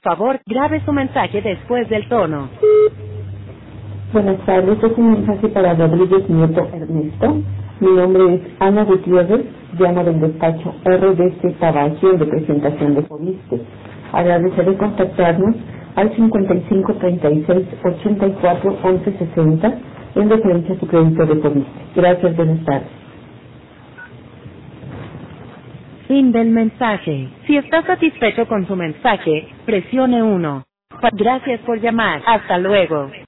favor, grabe su mensaje después del tono. Buenas tardes, es un mensaje para Rodríguez Nieto Ernesto. Mi nombre es Ana Gutiérrez, llamo del despacho RDC Tabagio de presentación de Fobiste. Agradeceré contactarnos al 5536-84-1160 en referencia a su crédito de Fobiste. Gracias, buenas tardes. Fin del mensaje. Si está satisfecho con su mensaje, presione 1. Gracias por llamar. Hasta luego.